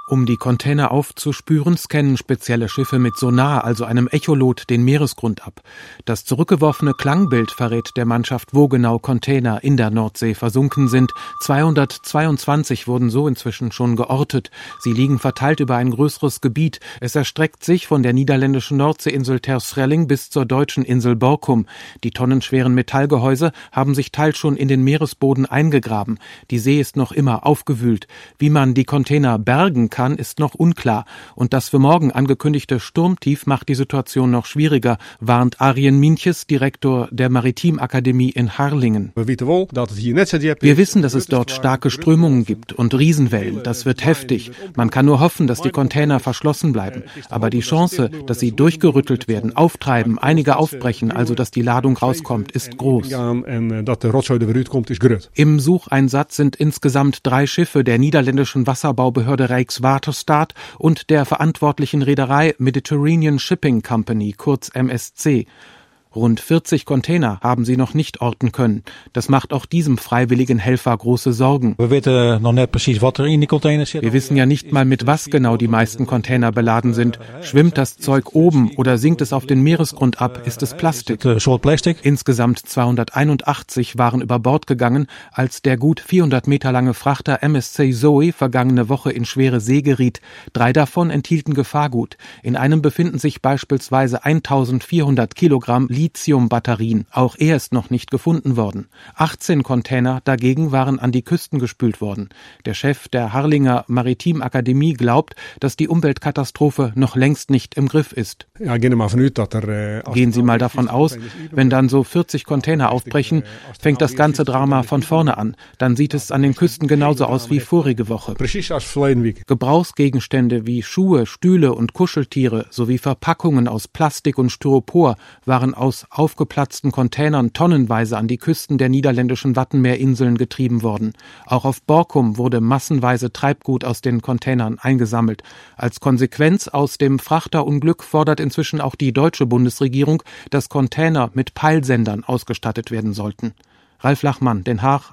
Um die Container aufzuspüren, scannen spezielle Schiffe mit Sonar, also einem Echolot, den Meeresgrund ab. Das zurückgeworfene Klangbild verrät der Mannschaft, wo genau Container in der Nordsee versunken sind. 222 wurden so inzwischen schon geortet. Sie liegen verteilt über ein größeres Gebiet. Es erstreckt sich von der niederländischen Nordseeinsel Terschelling bis zur deutschen Insel Borkum. Die tonnenschweren Metallgehäuse haben sich teils schon in den Meeresboden eingegraben. Die See ist noch immer aufgewühlt. Wie man die Container bergen kann, ist noch unklar. Und das für morgen angekündigte Sturmtief macht die Situation noch schwieriger, warnt Arjen Mientjes, Direktor der Maritimakademie in Harlingen. Wir wissen, dass es dort starke Strömungen gibt und Riesenwellen. Das wird heftig. Man kann nur hoffen, dass die Container verschlossen bleiben. Aber die Chance, dass sie durchgerüttelt werden, auftreiben, einige aufbrechen, also dass die Ladung rauskommt, ist groß. Im Sucheinsatz sind insgesamt 3 Schiffe der niederländischen Wasserbaubehörde Rijkswaterstaat und der verantwortlichen Reederei Mediterranean Shipping Company, kurz MSC. Rund 40 Container haben sie noch nicht orten können. Das macht auch diesem freiwilligen Helfer große Sorgen. Wir wissen ja nicht mal, mit was genau die meisten Container beladen sind. Schwimmt das Zeug oben oder sinkt es auf den Meeresgrund ab, ist es Plastik. Insgesamt 281 waren über Bord gegangen, als der gut 400 Meter lange Frachter MSC Zoe vergangene Woche in schwere See geriet. 3 davon enthielten Gefahrgut. In einem befinden sich beispielsweise 1400 Kilogramm Lithium-Batterien. Auch er ist noch nicht gefunden worden. 18 Container dagegen waren an die Küsten gespült worden. Der Chef der Harlinger Maritimakademie glaubt, dass die Umweltkatastrophe noch längst nicht im Griff ist. Gehen Sie mal davon aus, wenn dann so 40 Container aufbrechen, fängt das ganze Drama von vorne an. Dann sieht es an den Küsten genauso aus wie vorige Woche. Gebrauchsgegenstände wie Schuhe, Stühle und Kuscheltiere sowie Verpackungen aus Plastik und Styropor waren aus aufgeplatzten Containern tonnenweise an die Küsten der niederländischen Wattenmeerinseln getrieben worden. Auch auf Borkum wurde massenweise Treibgut aus den Containern eingesammelt. Als Konsequenz aus dem Frachterunglück fordert inzwischen auch die deutsche Bundesregierung, dass Container mit Peilsendern ausgestattet werden sollten. Ralf Lachmann, Den Haag,